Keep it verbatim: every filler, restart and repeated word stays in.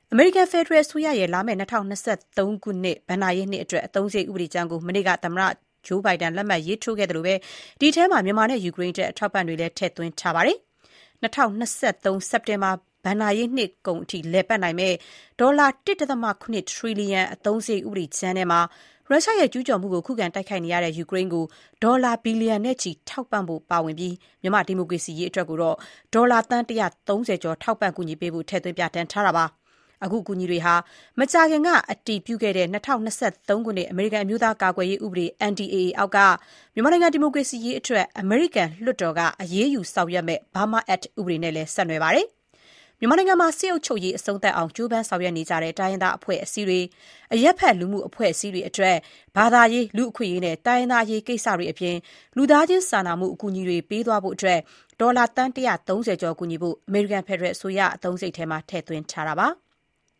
အမေရိကန်ဖက်ဒရယ်အစိုးရရဲ့လာမယ့်၂၀၂၃ခုနှစ်ဘဏ္ဍာရေးနှစ်အတွက်အသုံးစရိတ်ဥပဒေကြမ်းကိုမနေ့ကသမ္မတဂျိုးဘိုင်ဒန်လက်မှတ်ရေးထိုးခဲ့သလိုဒီထဲမှာမြန်မာနဲ့ယူကရိန်းအတွက်အထောက်အပံ့တွေလည်းထည့်သွင်းထားပါတယ်။၂၀၂၃စက်တင်ဘာဘဏ္ဍာရေးနှစ်ကုန်အထိလည်ပတ်နိုင်မယ့်ဒေါ်လာ ၁.၇ ထရီလီယံအသုံးစရိတ်ဥပဒေကြမ်းထဲမှာရုရှားရဲ့ကျူးကျော်မှုကိုခုခံတိုက်ခိုက်နေရတဲ့ယူကရိန်းကိုဒေါ်လာဘီလီယံနဲ့ချီထောက်ပံ့ဖို့ပါဝင်ပြီးမြန်မာဒီမိုကရေစီရေးအတွက်ကိုတော့ဒေါ်လာသန်း၁၃၀ကျော်ထောက်ပံ့ကူညီပေးဖို့ထည့်သွင်းပြဋ္ဌာန်းထားတာပါ။အခုကူညီတွေဟာမကြာခင်ကအတည်ပြုခဲ့တဲ့၂၀၂၃ခုနှစ်အမေရိကန်အမျိုးသားကာကွယ်ရေးဥပဒေ အန် ဒီ အေ အေ အောက်ကမြန်မာနိုင်ငံဒီမိုကရေစီရေးအတွက်အမေရိကန်လွှတ်တော်ကအရေးယူဆောင်ရွက်မဲ့ Burma Act ဥပဒေနဲ့လည်းဆက်နွယ်ပါတယ်။မြန်မာနိုင်ငံမှာစစ်အုပ်ချုပ်ရေးအဆုံးသတ်အောင်ကြိုးပမ်းဆောင်ရွက်နေကြတဲ့တိုင်းရင်းသားအဖွဲ့အစည်းတွေအရက်ဖက်လူမှုအဖွဲ့အစည်းတွေအတွက်ဘာသာရေးလူ့အခွင့်အရေးနဲ့တိုင်းရင်းသားရေးကိစ္စတွေအပြင်လူသားချင်းစာနာမှုအကူအညီတွေပေးသွားဖို့အတွက်ဒေါ်လာသန်း၁၃၀ကျော်ကူညီဖို့အမေရိကန်ဖက်ဒရယ်အစိုးရအသုံးစရိတ်ထဲမှာထည့်သွင်းထားတာပါ။